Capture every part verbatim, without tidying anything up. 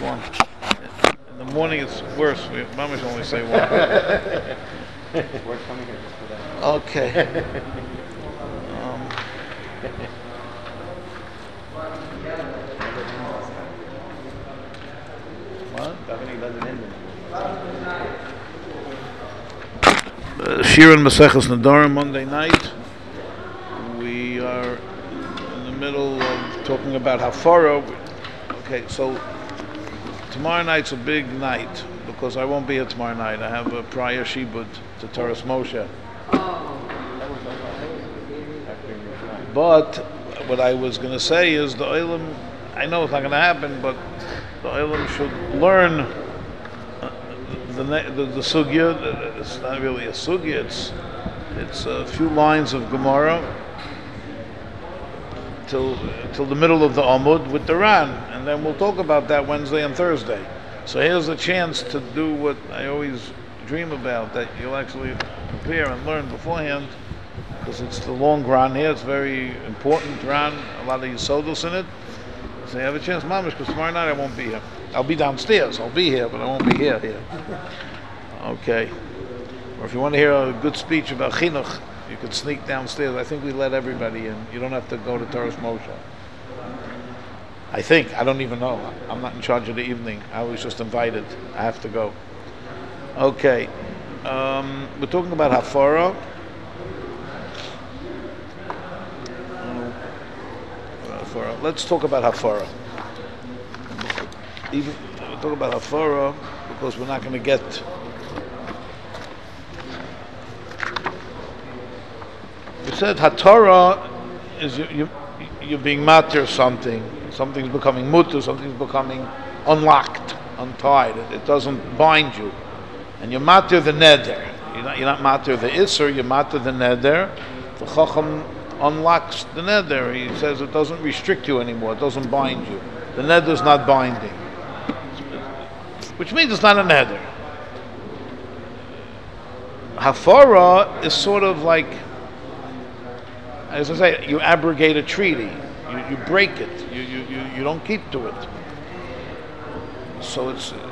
one. In the morning it's worse. We, Mama should only say one. We're coming here just for that. Okay. Um, what? Davening doesn't end Uh, Shir and Maseches Nedarim Monday night. We are in the middle of talking about Hafara. Okay, so tomorrow night's a big night because I won't be here tomorrow night. I have a prior shibud to Taras Moshe. But what I was going to say is the Olam, I know it's not going to happen, but the Olam should learn uh, the, the, the sugya. It's not really a sugya, it's, it's a few lines of Gemara till, till the middle of the Amud with the Ran, and then we'll talk about that Wednesday and Thursday. So here's a chance to do what I always dream about, that you'll actually prepare and learn beforehand, because it's the long Ran here. It's very important Ran, a lot of Yisodus in it. So you have a chance, Mamish, because tomorrow night I won't be here. I'll be downstairs. I'll be here, but I won't be here. Here. Okay. Or if you want to hear a good speech about Chinuch, you could sneak downstairs. I think we let everybody in. You don't have to go to Taras Moshe. I think. I don't even know. I'm not in charge of the evening. I was just invited. I have to go. Okay. Um, we're talking about Hafara. Hafara. Let's talk about Hafara. Even we'll talk about Hafara because we're not going to get. We said Hatorah is you, you you're being matir something. Something's becoming mutter. Something's becoming unlocked, untied. It, it doesn't bind you, and you're matir the neder. You're not you're not matir the iser. You're matir the neder. The chacham unlocks the neder. He says it doesn't restrict you anymore. It doesn't bind you. The neder is not binding, which means it's not a neder. Hafara is sort of like, as I say, you abrogate a treaty. You, you break it. You, you, you, you don't keep to it. So it's uh,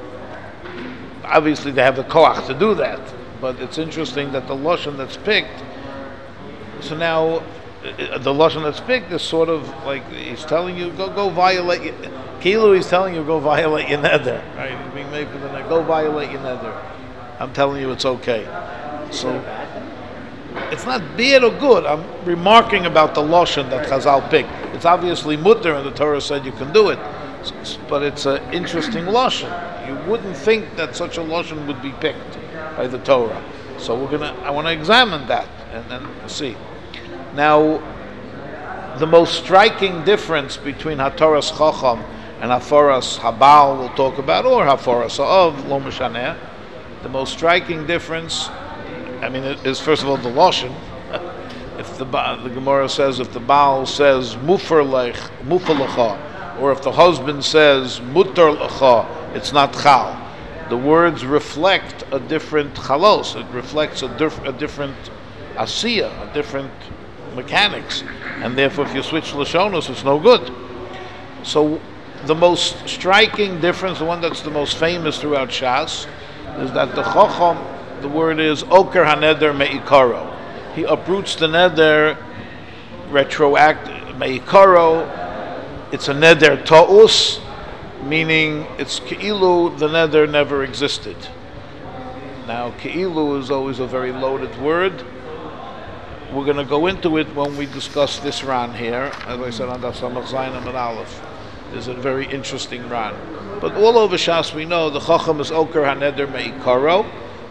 obviously they have the koach to do that. But it's interesting that the lashon that's picked. So now uh, the lashon that's picked is sort of like he's telling you go go violate. Your, Kilu, he's telling you go violate your neder. Right? He's being made for the neder. Go violate your neder. I'm telling you it's okay. So. It's not bad or good. I'm remarking about the lashon that Chazal picked. It's obviously mutter, and the Torah said you can do it. But it's an interesting lashon. You wouldn't think that such a lashon would be picked by the Torah. So we're gonna. I want to examine that and then see. Now, the most striking difference between Hatoras Chacham and Haforas Habal we'll talk about, or Haforas of Lo Mishaneh. The most striking difference, I mean, it is first of all the lashon. If the the Gemara says, if the Baal says mufer lech mufer lecha, or if the husband says mutar lecha, it's not chal. The words reflect a different chalos. It reflects a, diff- a different asiya, a different mechanics, and therefore, if you switch lashonos, it's no good. So, the most striking difference, the one that's the most famous throughout Shas, is that the chacham. The word is Oker Haneder Me'ikaro. He uproots the neder retroactive Me'ikaro. It's a neder ta'us, meaning it's Ke'ilu, the neder never existed. Now, Ke'ilu is always a very loaded word. We're going to go into it when we discuss this Ran here. As I said on Daf Samach Zayin and Aleph. It's a very interesting Ran. But all over Shas we know the Chacham is Oker Haneder Me'ikaro.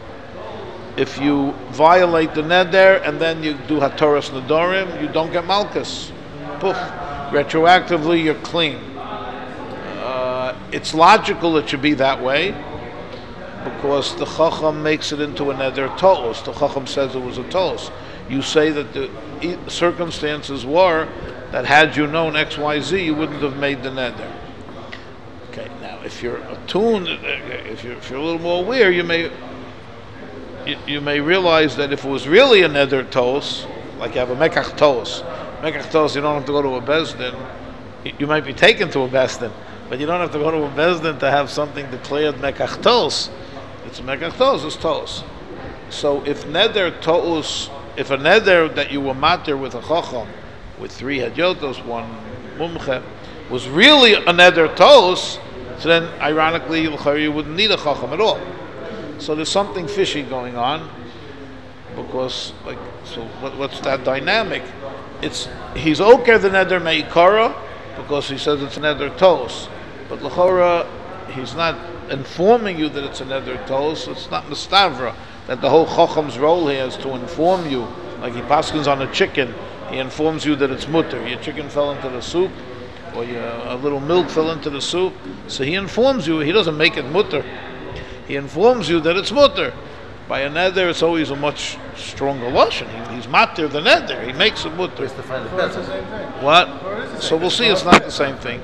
If you violate the neder and then you do hatoras nedarim, you don't get malchus. Poof. Retroactively, you're clean. Uh, it's logical it should be that way because the chacham makes it into a neder tolos. The chacham says it was a tolos. You say that the circumstances were that had you known X, Y, Z, you wouldn't have made the neder. Okay. Now, if you're attuned, if you're, if you're a little more aware, you may. You, you may realize that if it was really a neder tos, like you have a mekach tos, mekach tos, you don't have to go to a bezdin. You, you might be taken to a bezdin, But you don't have to go to a bezdin to have something declared mekachtos. It's mekachtos, it's tos. So if neder tos, if a neder that you were matir with a chacham, with three hadyotos, one mumche, was really a neder tos, so then ironically you wouldn't need a chacham at all. So there's something fishy going on, because like so what, what's that dynamic? It's he's oker the neder meikara because he says it's a neder tos, but l'chora he's not informing you that it's a neder tos. It's not mistavra that the whole chacham's role here is to inform you, like he paskins on a chicken. He informs you that it's mutter. Your chicken fell into the soup, or your, a little milk fell into the soup. So he informs you. He doesn't make it mutter. He informs you that it's mutter. By a neder, it's always a much stronger lashon. He, he's matir the neder. He makes it mutter. It's the same thing. What? So we'll see. It's not the same thing.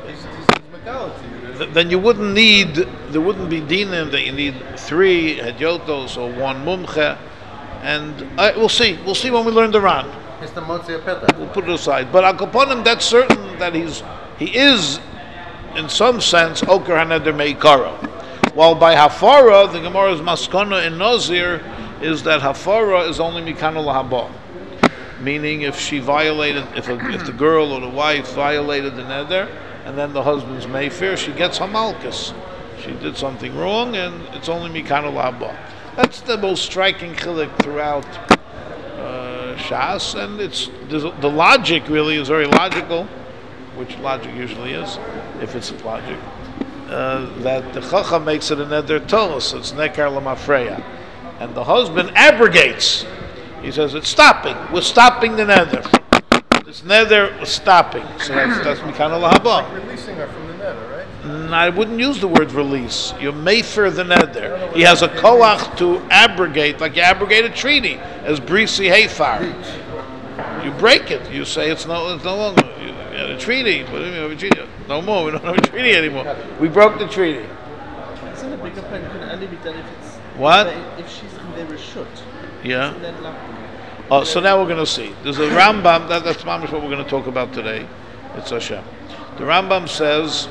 Th- then you wouldn't need. There wouldn't be dinim that you need three hadyotos or one mumche, and uh, we'll see. We'll see when we learn the Ran. It's the Motzi Petach. We'll put it aside. But Al Kaponim, that's certain that he's he is, in some sense, Oker HaNeder Meikara. While by Hafara, the Gemara's Maskana in Nazir is that Hafara is only Mikana Lahaba. Meaning if she violated, if a, if the girl or the wife violated the Neder, and then the husband's Mayfair, she gets Hamalkus. She did something wrong, and it's only Mikana Lahaba. That's the most striking chilik throughout uh, Shas, and it's the logic really is very logical, which logic usually is, if it's logic. Uh, that the chacham makes it a neder tos, it's nekar lamafreya, and the husband abrogates. He says it's stopping. We're stopping the neder. This neder was stopping. So that's that's mikana lahaba. Like releasing her from the neder, right? Mm, I wouldn't use the word release. You're mayfer the neder. He has a koach to abrogate, like you abrogate a treaty, as brisi hefar. You break it. You say it's no, it's no longer. You, you had a treaty, but we have a treaty. No more. We don't have a treaty anymore. We broke the treaty. Isn't a bigger point can only be done if it's What? if she's in there a shoot. Yeah. Isn't that lucky? Oh, so now we're going to see. There's a Rambam. That, that's mamish what we're going to talk about today. It's Hashem. The Rambam says.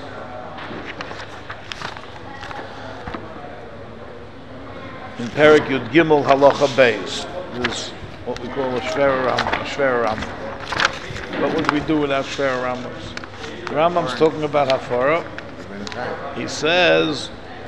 In Perek Yud Gimel Halacha Beis, there's what we call a Shver Rambam. A Shver Rambam. What would we do without Shver Rambams? The Rambam's talking about Hafara. He says,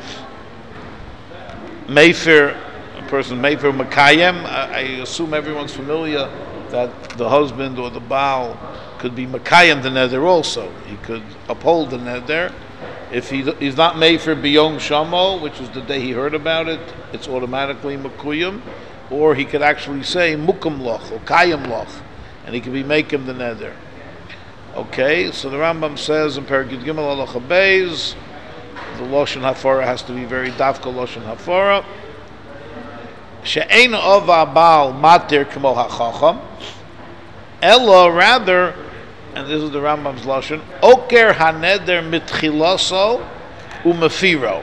Mayfair, a person Mayfair Makayem. I, I assume everyone's familiar that the husband or the Baal could be Makayem the Neder also. He could uphold the Neder. If he, he's not Mayfair Biyom Shamo, which is the day he heard about it, it's automatically Makuyim. Or he could actually say Mukum Loch or Kayim Loch, and he could be Makim the Neder. Okay, so the Rambam says in Perek Yud Gimel Halacha Beis, the Lashon Hafara has to be very dafka Lashon Hafara. She'ein ova Baal matir k'mo hachacham, ella rather, and this is the Rambam's Lashon, oker haneder mitchilaso umefiro.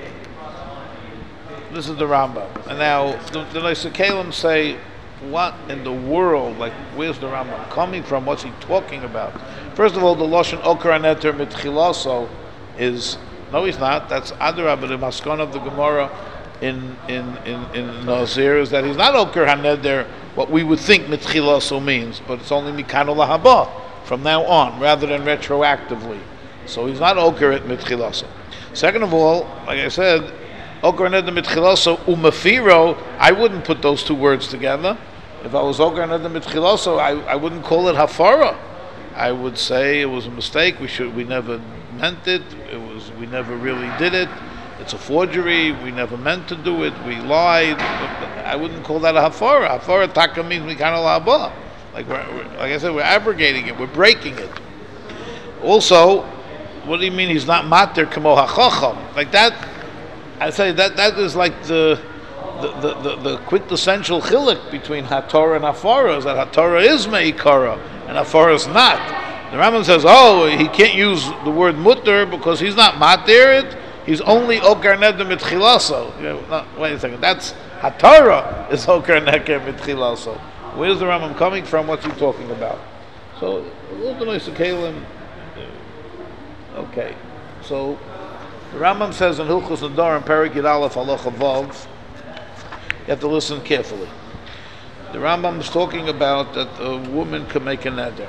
This is the Rambam. And now the, the Neiser Kalim say, what in the world, like where's the Rambam coming from? What's he talking about? First of all, the Lashon Oker HaNeder Mitchilaso is, no he's not, that's Adarabah, the Maskon of the Gemara in in, in, in Nazir, is that he's not Oker HaNeder, what we would think Mitchilaso means, but it's only Mikano Lahaba from now on, rather than retroactively. So he's not Oker at Mitchilaso. Second of all, like I said, Oker HaNeder Mitchilaso Umefiro, I wouldn't put those two words together. If I was Oker HaNeder Mitchilaso, I, I wouldn't call it Hafara. I would say it was a mistake. We should we never meant it. It was we never really did it. It's a forgery. We never meant to do it. We lied. I wouldn't call that a Hafara. Hafara taka means we kind of laba. Like we're, we're, like I said, we're abrogating it. We're breaking it. Also, what do you mean he's not matir kamo hachacham? Like that. I say that that is like the the, the, the, the quintessential chilik between Hatorah and Hafara, is that Hatorah is meikara and Hafara is not. The Rambam says, oh, he can't use the word mutter because he's not matir it. He's only okar neder mitchilaso. You know, no, wait a second. That's Hatorah is okar neder mitchilaso. Where's the Rambam coming from? What's he talking about? So a little bit nice to Kalim. Okay. So the Rambam says in Hilchos Nedarim, Perek Yud Aleph Halacha Vav, you have to listen carefully. The Rambam is talking about that a woman can make a neder.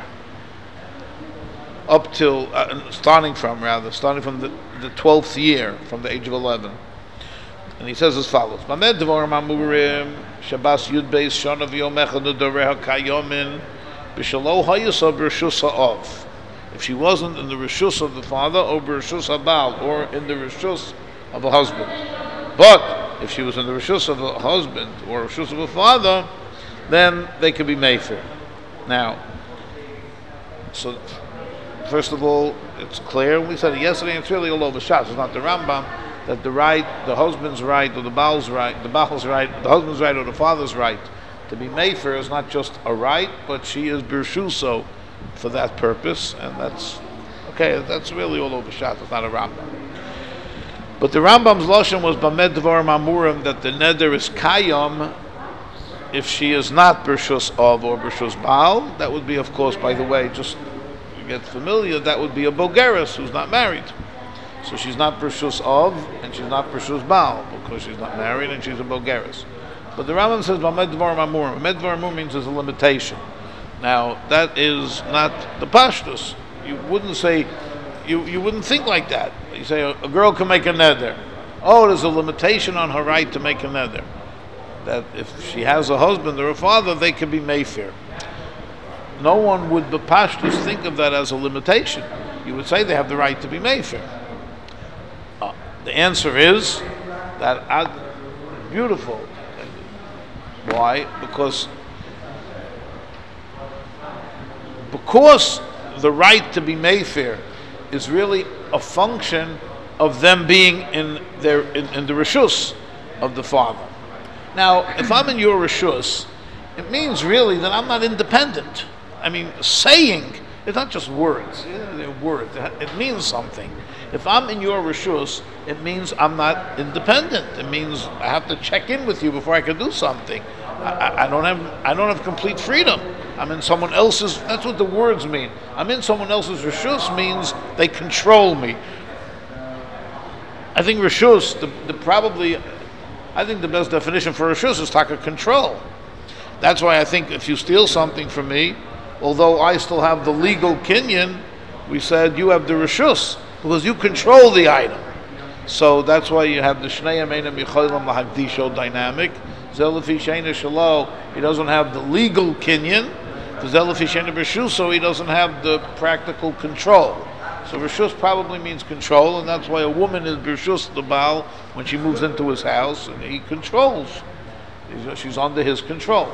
Up till, uh, starting from rather, starting from the, the twelfth year, from the age of eleven. And he says as follows, Mamed Dvorim Amurim, Shabbos Yud Beis Shana V'Yomecha Nedareha Kayomin, B'Shalo Hayasa B'Rishus Ha'ov. If she wasn't in the Rishus of the father, or B'Rishus Ha'bal, or in the Rishus of a husband. But if she was in the Rishus of a husband, or Rishus of a father, then they could be Mefer. Now, so first of all, it's clear, we said it yesterday, it's really all over shots. It's not the Rambam, that the right, the husband's right, or the Baal's right, the Baal's right, the husband's right, or the father's right to be Mefer is not just a right, but she is Birshuso for that purpose, and that's, okay, that's really all over shots. It's not a Rambam. But the Rambam's Lashon was Bamed Dvarim Amurim, that the neder is Kayom, if she is not Birshus of or Birshus Baal. That would be, of course, by the way, just to get familiar, that would be a Bogeris who's not married. So she's not Birshus of, and she's not Birshus Baal, because she's not married and she's a Bogeris. But the Rambam says, Bamed Dvarim Amurim. Bamed Dvarim Amurim means there's a limitation. Now, that is not the Pashtus. You wouldn't say, you, you wouldn't think like that. You say, a, a girl can make a neder. Oh, there's a limitation on her right to make a neder. That if she has a husband or a father, they can be Mefer. No one would, the Pashtus, think of that as a limitation. You would say they have the right to be Mefer. Uh, the answer is that, uh, beautiful. Why? Because because the right to be Mefer is really a function of them being in their in, in the Rishus of the father. Now, if I'm in your Rishus, it means really that I'm not independent. I mean, saying, it's not just words. They're words. It means something. If I'm in your Rishus, it means I'm not independent. It means I have to check in with you before I can do something. I, I, I don't have I don't have complete freedom. I'm in someone else's, that's what the words mean. I'm in someone else's Rishus means they control me. I think Rishus, the, the probably, I think the best definition for Rishus is taka control. That's why I think if you steal something from me, although I still have the legal kinyan, we said you have the Rishus, because you control the item. So that's why you have the Shnei Yameina Micholim Lahagdisho dynamic. Zelafi Sheina Shalo, he doesn't have the legal kinyan. Zelafi Sheina B'Rishus, he doesn't have the practical control. So Rishus probably means control, and that's why a woman is B'Rishus the Baal when she moves into his house, and he controls. She's under his control.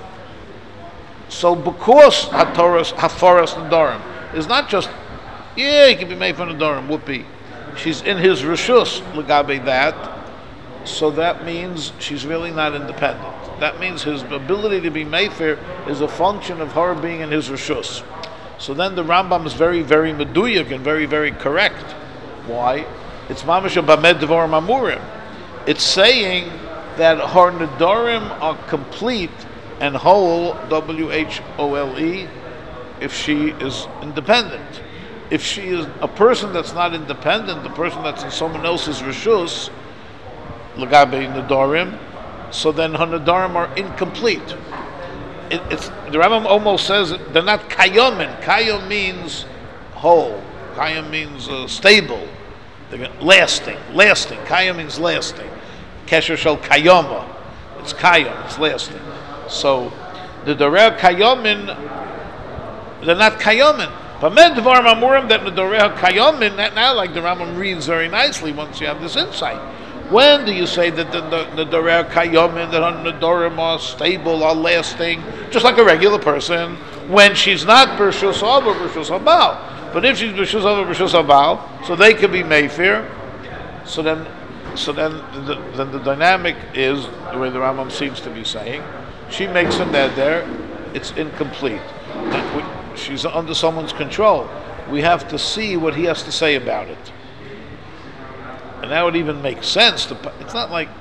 So because Hatoras, Haforas Nedarim is not just, yeah, he can be made from Nedarim, whoopee. She's in his Rishus, Lagabe that, so that means she's really not independent. That means his ability to be Mefer is a function of her being in his Rishus. So then the Rambam is very, very meduyak and very, very correct. Why? It's Mamash Bamed Dvarim Amurim. It's saying that her Nedarim are complete and whole, W H O L E, if she is independent. If she is a person that's not independent, the person that's in someone else's Rishus, Lagabe Nedarim, so then her Nedarim are incomplete. It, it's, the Rambam almost says they're not Kayomin. Kayom means whole. Kayom means uh, stable. They're lasting. Lasting. Kayom means lasting. Kesher shel Kayoma. It's Kayom. It's lasting. So the Dorer Kayomin, they're not Kayomin. Bamed Dvarim Amurim, that the Dorer Kayomin, that now like the Rambam reads very nicely once you have this insight. When do you say that the, the, the Dorer Kayomin, that the Dorim are stable, are lasting, just like a regular person, when she's not B'Rishus Av or B'Rishus Habal? But if she's B'Rishus Av or B'Rishus Habal, so they could be Mefer. So then, so then, the, then the dynamic is the way the Rambam seems to be saying. She makes a neder, it's incomplete. We, she's under someone's control. We have to see what he has to say about it. And that would even make sense. To, it's not like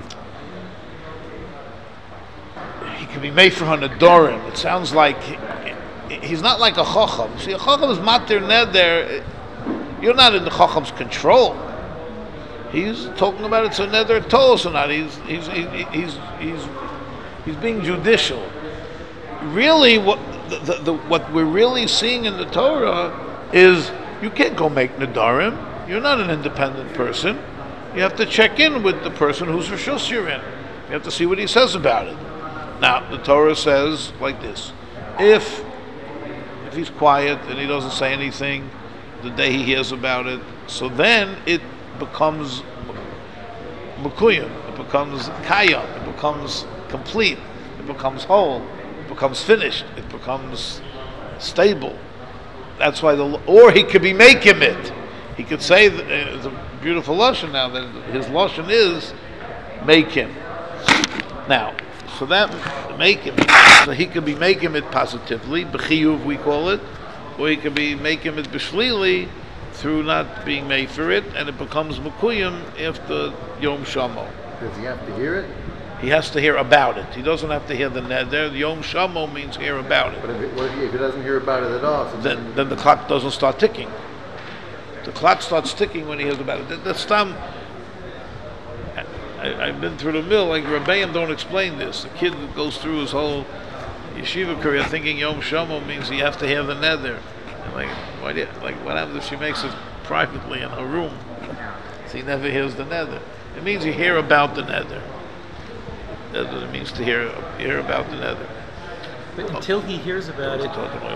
he can be made for Nedarim. It sounds like he, he's not like a Chacham. See, a Chacham is matir neder. you're not in the Chacham's control. He's talking about it's a nether tolos or not. He's he's he- he's he's he's being judicial. Really, what the, the, the what we're really seeing in the Torah is you can't go make nedarim. You're not an independent person. You have to check in with the person whose rishus you're in. You have to see what he says about it. Now, the Torah says like this: if if he's quiet and he doesn't say anything the day he hears about it, so then it becomes mukuyim, it becomes kayam, it becomes complete, it becomes whole, it becomes finished, it becomes stable. That's why the or he could be making it. He could say that, uh, it's a beautiful lashon now that his lashon is make him. Now, so that make him, so he could be making it positively, b'chiyuv we call it, or he could be making it b'shlili through not being made for it, and it becomes mukuyim after Yom Shamo. Does he have to hear it? He has to hear about it. He doesn't have to hear the neder. Yom Shamo means hear about it. But if, it, what if, he, if he doesn't hear about it at all? So Then, then the clock doesn't start ticking. The clock starts ticking when he hears about it. That, that's time. I, I've been through the mill. Like Rebbeim don't explain this. The kid goes through his whole yeshiva career thinking Yom Shamo means you have to hear the neder. And like, why do you, like what happens if she makes it privately in her room? So he never hears the neder. It means you hear about the neder. That's what it means to hear hear about the neder. But until he hears about it,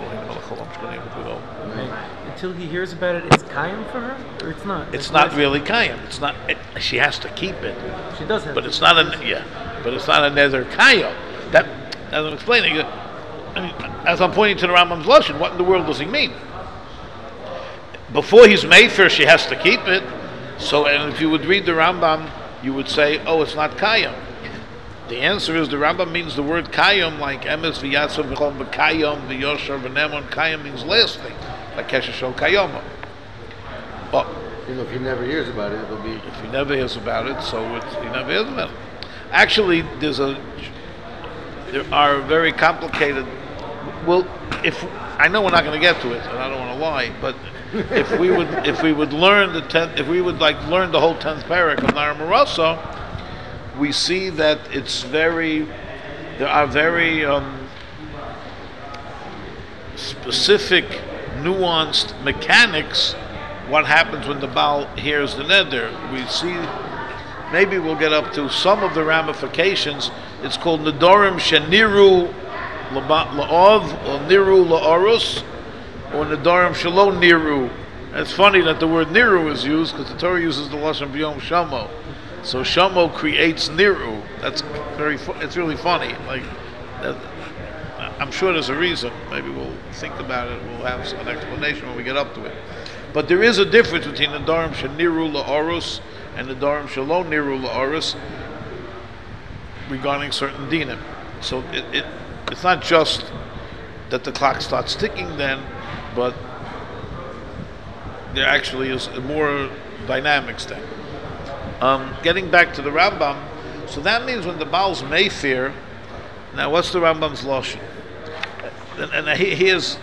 right, until he hears about it, it's kaim for her, or it's not. It's not really kayam. It's not. It, she has to keep it, She does have. but it's not a yeah. But it's not a nether kayam. That as I'm explaining. I mean, as I'm pointing to the Rambam's lashon, what in the world does he mean? Before he's made for, she has to keep it. So, and if you would read the Rambam, you would say, "Oh, it's not kayam." The answer is the Rambam means the word kayam, like emes v'yatzav v'chol v'kayam v'yosher v'nemon. Kayam means lasting, like kesheshol kayama. But you know, if he never hears about it, it'll be. if he never hears about it, so it's, he never hears about it. Actually, there's a there are very complicated. Well, if I know we're not going to get to it, and I don't want to lie, but if we would if we would learn the tenth, if we would like learn the whole tenth parak of Nar Marasa, we see that it's very, there are very um, specific, nuanced mechanics. What happens when the Baal hears the neder? We see, maybe we'll get up to some of the ramifications. It's called nedorim sheniru la'ov, or niru la'orus, or nedorim shelo niru. It's funny that the word niru is used because the Torah uses the lashon b'yom shamo. So Shamo creates Niru. That's very. Fu- it's really funny. Like, that, I'm sure there's a reason. Maybe we'll think about it. We'll have an explanation when we get up to it. But there is a difference between the Darim Sheniru La'orus and the Darim Shalom Niru La'orus regarding certain dinim. So it, it it's not just that the clock starts ticking then, but there actually is more dynamics then. Um, getting back to the Rambam, so that means when the Baal's Mayfair, now what's the Rambam's lashon? And, and he, here's,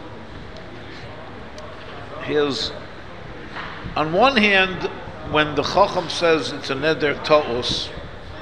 here's, on one hand, when the Chacham says it's a neder ta'us,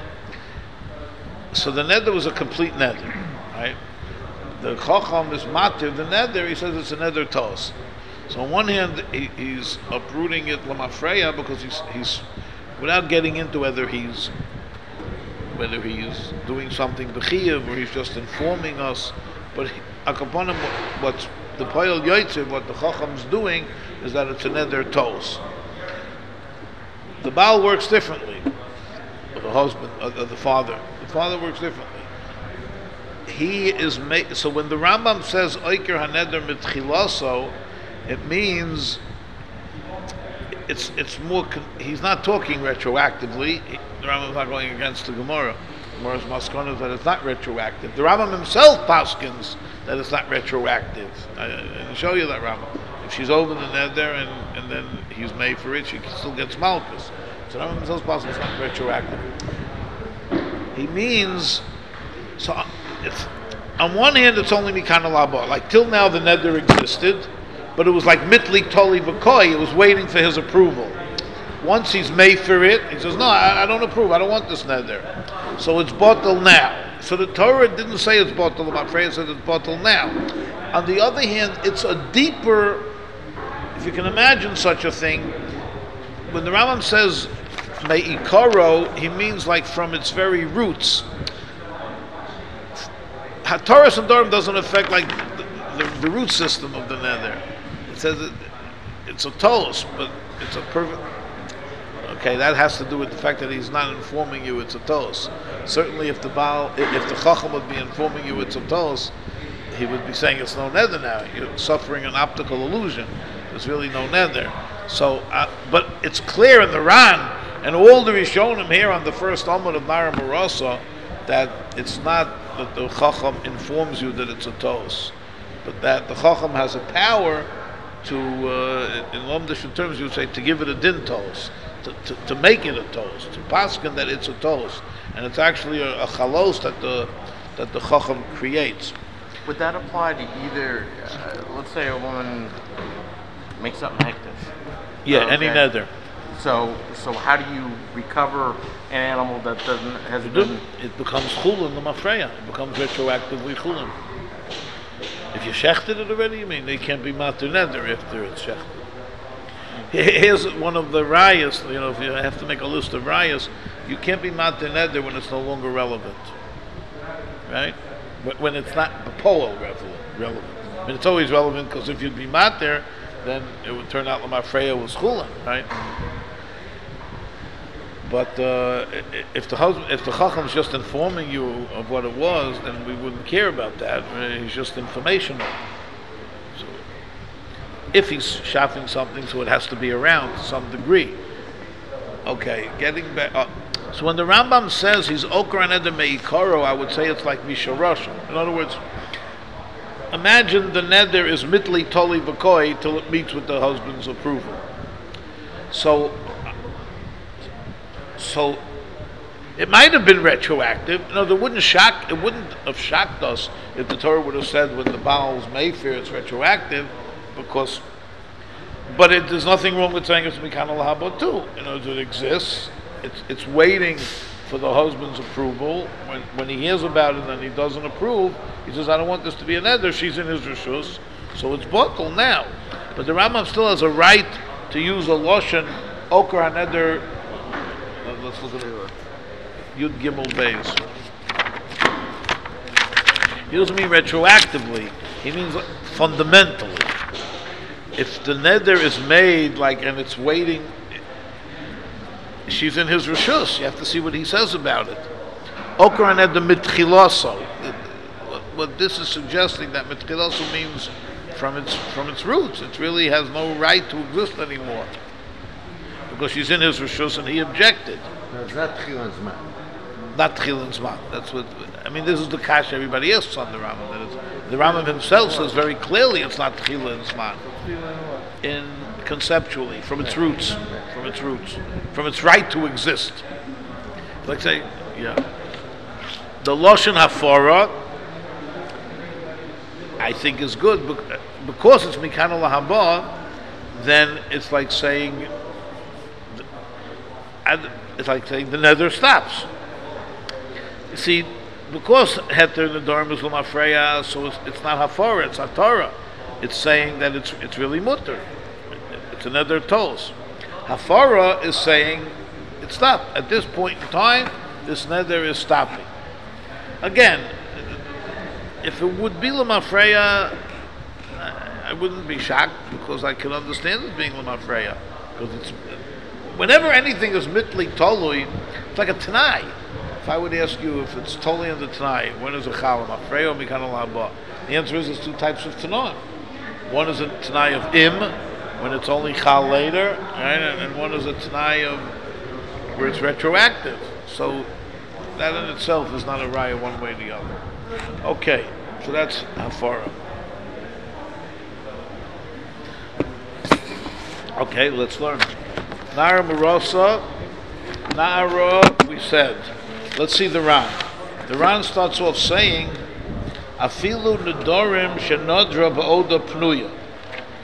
so the neder was a complete neder, right? The Chacham is matir, the neder, he says it's a neder ta'us. So on one hand, he, he's uprooting it lamafreya because he's he's without getting into whether he's whether he's doing something b'chiyav or he's just informing us. But akaponim, what's the poyel yoytziv, what the Chacham's doing is that it's a neder tos. The Baal works differently. Or the husband, or the father. The father works differently. He is ma- so when the Rambam says oiker haneder mitchilaso, it means it's it's more. Con- he's not talking retroactively. He, the Rambam's not going against the Gemara. Gemara's maskana is that it's not retroactive. The Rambam himself paskins that it's not retroactive. I, I'll show you that Rambam. If she's over the neder and, and then he's made for it, she still gets malchus. So the Rambam himself paskins it's not retroactive. He means so. It's on one hand it's only mikana laba. Like till now the neder existed. but it was like mitli toli v'koi. It was waiting for his approval. Once he's made for it, he says, no, I, I don't approve. I don't want this neder. So it's bottle now. So the Torah didn't say it's bottle. Mafreya said it's bottle now. On the other hand, it's a deeper, if you can imagine such a thing, when the Rambam says me'ikaro, he means like from its very roots. HaTorah and Dorim doesn't affect like the, the, the root system of the nether. It says it, it's a toast, but it's a perfect. Okay, that has to do with the fact that he's not informing you it's a toast. Certainly, if the Baal, if the Chacham would be informing you it's a toast, he would be saying it's no nether now. You're suffering an optical illusion. There's really no nether. So, uh, but it's clear in the Ran and all the Rishonim here on the first Amud of Nara Marasa that it's not that the Chacham informs you that it's a toast, but that the Chacham has a power to, uh, in Lomdish terms, you would say to give it a din toast, to, to, to make it a toast, to paskin that it's a toast, and it's actually a, a chalos that the that the Chacham creates. Would that apply to either, uh, let's say a woman makes up hektish? Yeah, Okay. any nether. So, so how do you recover an animal that doesn't has been? It becomes chulin the mafreya. It becomes retroactively chulin. If you shechted it already, I mean they can't be matur nether after it's shechted. Here's one of the rayas. You know, if you have to make a list of rayas, you can't be matur nether when it's no longer relevant, right? When it's not b'poel relevant. I mean, it's always relevant because if you'd be matur, then it would turn out the mafreya was chulin, right? But uh, if the husband, if the chacham's just informing you of what it was, then we wouldn't care about that. He's just informational. So if he's shopping something, so it has to be around to some degree. Okay, getting back. Uh, so when the Rambam says he's okra neder meikaro, I would say it's like misharashim. In other words, imagine the neder is mitli toli v'koi till it meets with the husband's approval. So. So it might have been retroactive. No, it wouldn't shock. It wouldn't have shocked us if the Torah would have said when the Baal's Mayfair it's retroactive, because. But it, there's nothing wrong with saying it's Mikan al too. You know, it exists. It's it's waiting for the husband's approval. When when he hears about it and he doesn't approve, he says, "I don't want this to be an eder." She's in his rishus, so it's bottle now. But the Rambam still has a right to use a loshen okra haneder. Let's look at it. Yud Gimel Beis. He doesn't mean retroactively. He means fundamentally. If the neder is made like and it's waiting, she's in his rishus. You have to see what he says about it. Okra neder mitchilaso. What this is suggesting that mitchilaso means from its from its roots. It really has no right to exist anymore. Because she's in his rishus and he objected. No, it's not Tchilan Zman. Not Tchilan Zman. That's what. I mean, this is the kash everybody asks on the Rambam. That is, the Rambam himself says very clearly it's not Tchilan Zman. In conceptually, from its roots, from its roots, from its right to exist. Like say, yeah. The loshen hafara, I think, is good because it's mikan lahaba. Then it's like saying. It's like saying the nether stops. You see, because heter nedarim is l'mafreya, so it's, it's not hafara, it's hatara. It's saying that it's it's really mutter. It's a nether tos. Hafara is saying it stopped. At this point in time, this nether is stopping. Again, if it would be l'mafreya, I wouldn't be shocked because I can understand it being l'mafreya. Because it's whenever anything is mitli tolui, it's like a tanai. If I would ask you if it's totally in the tanai, when is a chal mafreya or mikan al? The answer is there's two types of tanai. One is a tanai of im, when it's only chal later, right? And, and one is a tanai of where it's retroactive. So that in itself is not a raya one way or the other. Okay, so that's hafara. Okay, let's learn. Nara Marasa, Nara, we said. Let's see the Ran. The Ran starts off saying, Afilu nedorim shenodra ba'oda pnuya.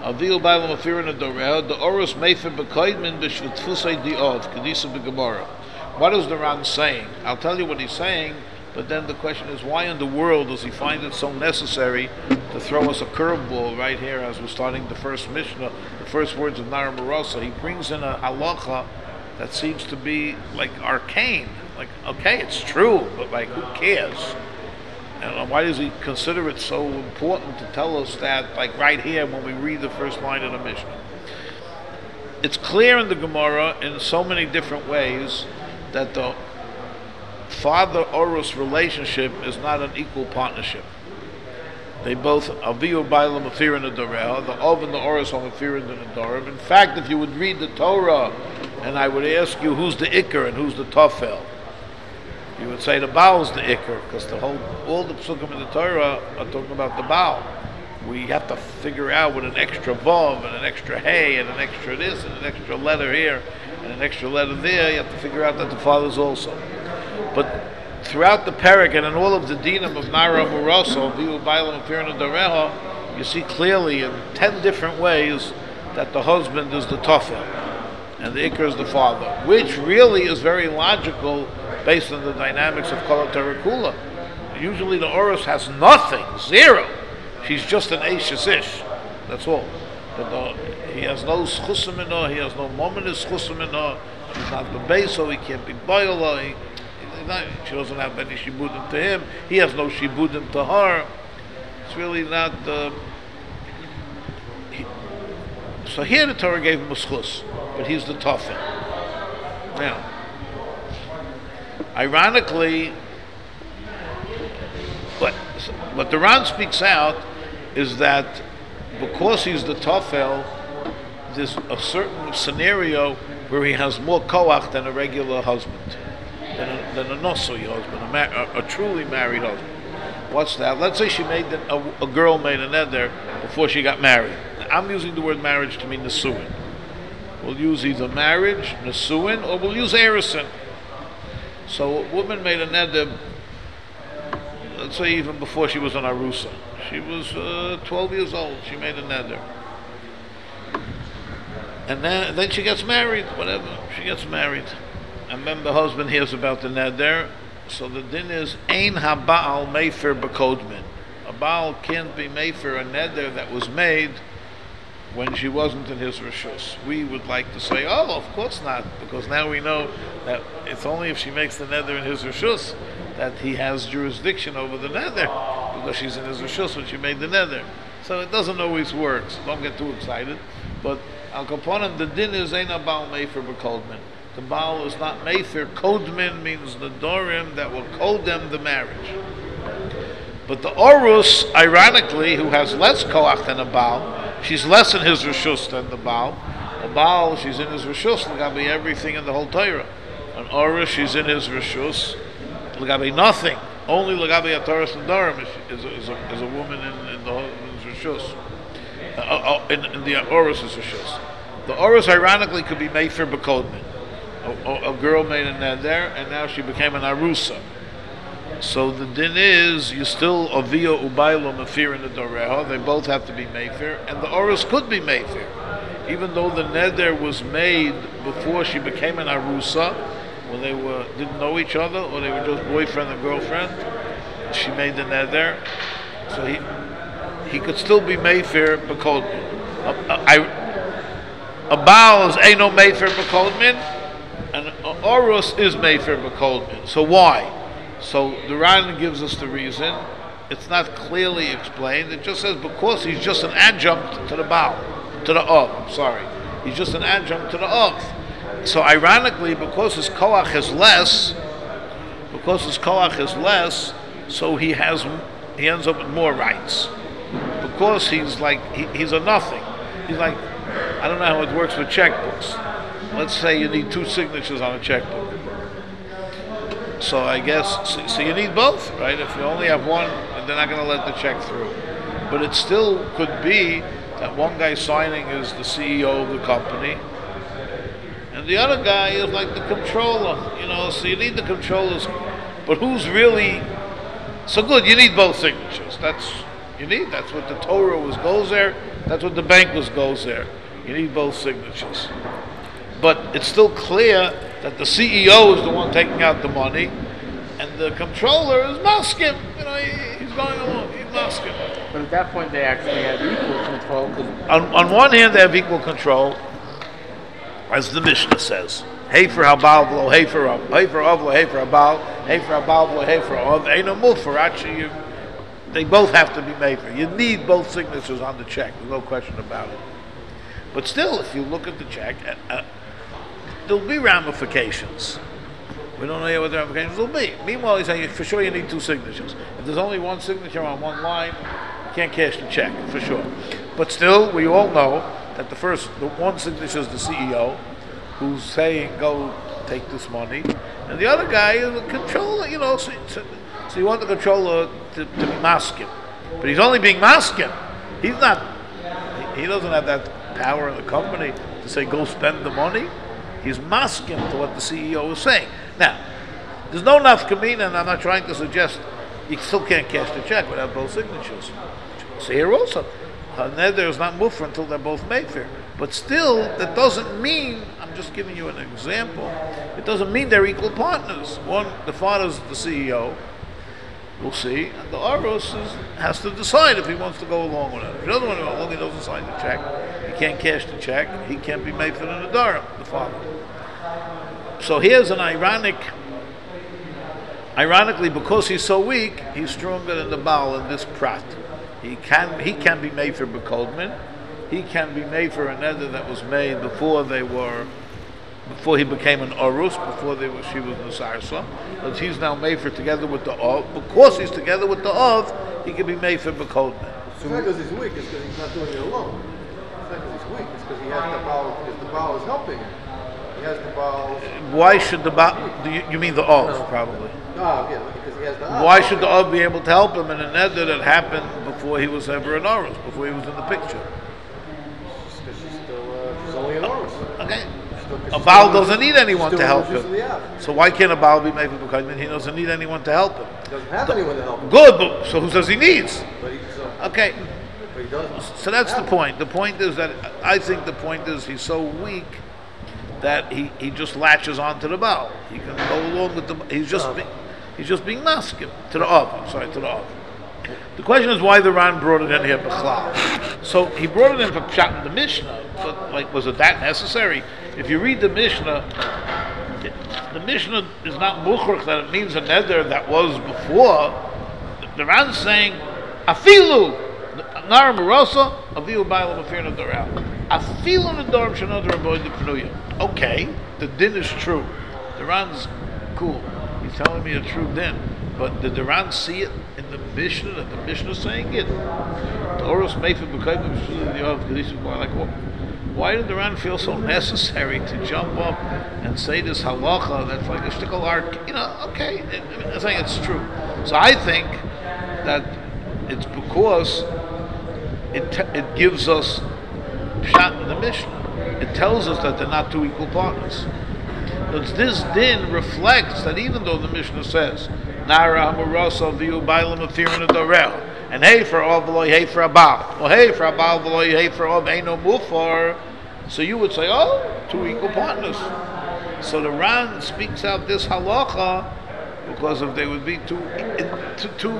Aviu bailam afirin adoreha, the orus mefer bekoidmin b'shvutfusay di'ov, kedisa b'gemara. What is the Ran saying? I'll tell you what he's saying, but then the question is, why in the world does he find it so necessary to throw us a curveball right here as we're starting the first Mishnah, the first words of Nara Marosa? He brings in a halacha that seems to be like arcane. Like, okay, it's true, but like, who cares? And why does he consider it so important to tell us that, like right here when we read the first line of the Mishnah? It's clear in the Gemara in so many different ways that the father-orus relationship is not an equal partnership. They both, Aviyu Bailam Afir in the Doreha, the Ov and the Orus are Afir in the Dorim. In fact, if you would read the Torah and I would ask you who's the Iker and who's the Tofel, you would say the Baal's the Iker, because the whole, all the Psukim in the Torah are talking about the Baal. We have to figure out with an extra Vav and an extra Hey and an extra this and an extra letter here and an extra letter there. You have to figure out that the Father's also. But throughout the Perek and in all of the Dinam of Nara Muraso, Viu Bailam Afirna Dareha, you see clearly in ten different ways that the husband is the Tofel and the Iker is the father, which really is very logical based on the dynamics of Kol HaTorah. Usually the Orus has nothing, zero. She's just an Eishes Ish, that's all. But the, he has no Schusim in her, he has no moment of Schusim in her, she's not the Beso, he can't be Boiler, he, she doesn't have any Shibudim to him, he has no Shibudim to her. It's really not... Uh, he, so here the Torah gave him a Schus, but he's the Tofel. Now, ironically, what, what the Ran speaks out is that because he's the Tofel, there's a certain scenario where he has more koach than a regular husband, than a, than a nosoi husband, a, ma- a, a truly married husband. What's that? Let's say she made the, a, a girl made a neder before she got married. I'm using the word marriage to mean nesuin. We'll use either marriage, nesuin, or we'll use erison. So a woman made a neder, let's say even before she was an arusa. She was uh, twelve years old. She made a neder. And then, then she gets married, whatever. She gets married. And then the husband hears about the neder. So the din is, Ein ha-Baal mefer b'kodmin. A Baal can't be mefer a neder that was made when she wasn't in his rishus. We would like to say, oh, of course not, because now we know that it's only if she makes the neder in his rishus that he has jurisdiction over the neder, because she's in his rishus when she made the neder. So it doesn't always work, so don't get too excited. But al kaponim, the din is ein Baal mefer b'kodmin. The Baal is not mefer. Kodmin means the dorim that will kodem the marriage. But the Orus, ironically, who has less koach than a Baal, she's less in his rishus than the Baal. The Baal, she's in his rishus, l'gabi everything in the whole Torah. An Orus, she's in his rishus, l'gabi nothing. Only l'gabi ataras and darim is, is, is, a, is a woman in, in the husband's rishus. Uh, uh, in, in the Orus's rishus. The Orus, ironically, could be mefer b'kodmin. A, a, a girl made a neder, and now she became an arusa. So the din is, you still avia ubaylo mefir in the doreha. They both have to be mefer, and the orus could be mefer, even though the neder was made before she became an arusa, when they were didn't know each other, or they were just boyfriend and girlfriend. She made the neder, so he he could still be mefer b'kodmin. A, a, a baal is eino mefer b'kodmin, and a orus is mefer b'kodmin. So why? So the Ran gives us the reason. It's not clearly explained. It just says because he's just an adjunct to the Baal, to the Av. I'm sorry, he's just an adjunct to the Av. So ironically, because his koach is less, because his koach is less, so he has he ends up with more rights. Because he's like he, he's a nothing. He's like, I don't know how it works with checkbooks. Let's say you need two signatures on a checkbook. So I guess, so, so you need both, right? If you only have one, they're not going to let the check through. But it still could be that one guy signing is the C E O of the company, and the other guy is like the controller, you know, so you need the controllers. But who's really, so good, you need both signatures. That's, you need, that's what the Torah was goes there. That's what the bankless goes there. You need both signatures. But it's still clear that the C E O is the one taking out the money, and the controller is masking. You know, he, he's going along. He's masking. But at that point, they actually have equal control. Cause On, on one hand, they have equal control, as the Mishnah says. Hey for habal v'lo hey for av, hey for av v'lo hey for habal, hey for habal v'lo hey for av. Ain't no move for actually. You, they both have to be made for. You need both signatures on the check. There's no question about it. But still, if you look at the check, uh, there'll be ramifications. We don't know yet what the ramifications will be. Meanwhile, he's saying for sure you need two signatures. If there's only one signature on one line, you can't cash the check for sure. But still, we all know that the first, the one signature is the C E O, who's saying go take this money, and the other guy is the controller. You know, so, so, so you want the controller to, to be masking, but he's only being masking. He's not. He, he doesn't have that power in the company to say go spend the money. He's masking to what the C E O is saying. Now, there's no nafkamina, and I'm not trying to suggest you still can't cash the check without both signatures. So here also, Neder is not mufra until they're both made fair. But still, that doesn't mean, I'm just giving you an example, it doesn't mean they're equal partners. One, the father's the C E O, we'll see, and the Aros is, has to decide if he wants to go along with it. If he doesn't want to go along, he doesn't sign the check. He can't cash the check. He can't be made for the Nadarim, the father. So here's an ironic, ironically, because he's so weak, he's stronger than the Baal in this prat. He can he can be made for Bekodman. He can be made for a neder that was made before they were, before he became an Orus, before they were, she was Nasarsa. But he's now made for together with the Ov. Because he's together with the Ov, he can be made for Bekodman. It's not because he's weak, it's because he's not doing it alone. It's not because he's weak, it's because he has the Baal, because the Baal is helping him. He has the Baal. Why should the Baal, you, you mean the Ov, probably? Oh, yeah, because he has the Why should the Ov be able to help him in a neder that happened before he was ever an Orus, before he was in the picture? Because she's still, uh, she's only an Orus. Okay. Still- A she's Baal still- doesn't need anyone she's to still help just him. the Av. So why can't a Baal be made for Bekodman? He doesn't need anyone to help him. He doesn't have anyone to help him. Good, but so who says he needs? But he, so, Okay, but he doesn't. so that's the have point. The point is that I think the point is he's so weak that he, he just latches onto the Baal. He can go along with the. He's just be, he's just being masculine to the Av. I'm sorry, to the Av. The question is why the Ran brought it in here b'chlal. So he brought it in for pshat in the Mishnah, but like, was it that necessary? If you read the Mishnah, the, the Mishnah is not mukhrach that it means a neder that was before. The, the Ran's saying, afilu nar marosa aviu ba'alam afirna doral. Afilu nedarim shenod raboy depnuya. Okay, the din is true. The Ran's cool. He's telling me a true din. But did the Ran see it in the Mishnah, that the Mishnah is saying it? The Oros Meifim B'Kayim B'Shul the Av Kedishim Bar. Like, why did the Ran feel so necessary to jump up and say this halacha that's like a shtickle arc? You know, okay, it, I'm saying it's true. So I think that it's because it te- it gives us pshat in the Mishnah. It tells us that they're not two equal partners. But this din reflects that even though the Mishnah says Nara Hamurasa Viu Bailam Afirin Adorel, and hey for Ov V'lo hey for Abal, or hey for Abal V'lo hey for Ov Eino Mufar, so you would say, oh, two equal partners. So the Ran speaks out this halacha because if they would be two, two, two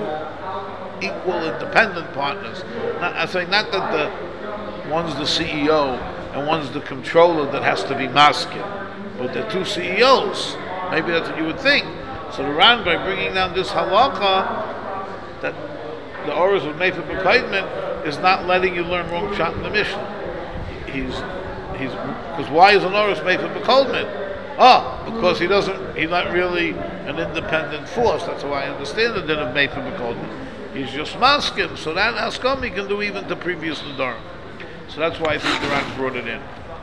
equal independent partners. Not, I'm saying not that the one's the C E O and one's the controller that has to be masculine, but they're two C E Os. Maybe that's what you would think. So the Ran, by bringing down this halacha, that the Orus of Meifim B'Kaidman is not letting you learn wrong shot in the Mishnah. He's, he's, because why is an Orus Meifim B'Kaidman? Ah, because he doesn't, he's not really an independent force. That's how I understand the din of Meifim B'Kaidman. He's just masking, so that Askam he can do even to previous Nadarim. So that's why I think the Ran brought it in.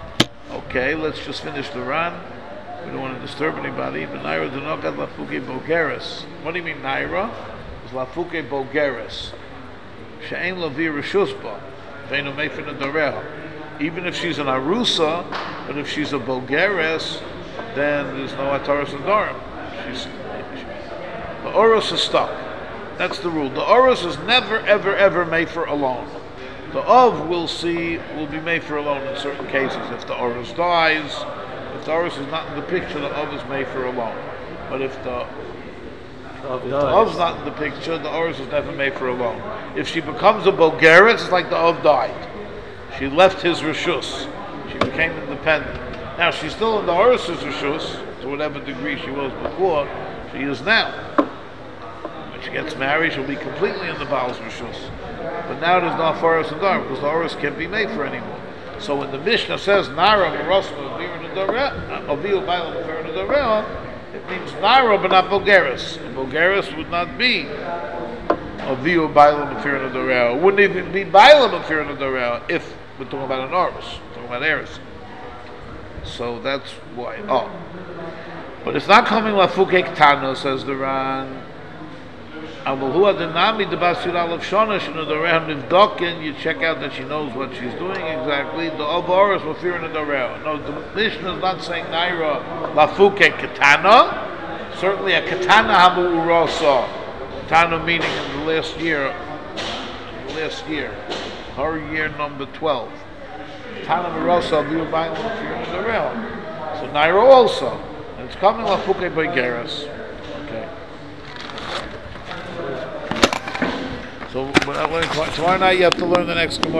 Okay, let's just finish the Ran. We don't want to disturb anybody. But Naira Dunokad Lafuke Bogeres. What do you mean Naira? It's Lafuke Bogeres. She'en Lavi Rishusba. Veinu Meifin Adoreha. Even if she's an Arusa, but if she's a Bogeres, then there's no Ataras Adorim. She's the Orus is stuck. That's the rule. The Orus is never, ever, ever made for alone. The of will see will be made for alone in certain cases. If the oris dies, if the oris is not in the picture, the of is made for alone. But if the Of if the of's not in the picture, the oris is never made for alone. If she becomes a Bulgaris, it's like the of died. She left his rishus. She became independent. Now she's still in the oris's rishus to whatever degree she was before. She is now. When she gets married, she'll be completely in the Baal's rishus. But now there's no oris and dar because the oris can't be made for anymore. So when the Mishnah says Nara Marosma Aviu Bailam Afirin, it means Nara but not Bulgaris. And Bulgaris would not be Aviu Bailam Afirin Adorel. It wouldn't even be Bailam Afirin Adorel if we're talking about an oris, talking about eris. So that's why. Oh. But it's not coming Lafuke Ktano, says the Ran. You check out that she knows what she's doing exactly. The Ovaris will fear in the No, the Mishnah is not saying Naira Lafuke Katana. Certainly a Katana Hamu Urasa. Katana meaning in the last year, in the last year, her year number twelve. Katana Urasa will be buying fear in the So Naira also. And it's coming Lafuke Begeras. Okay. So tomorrow night you have to learn the next Gemara.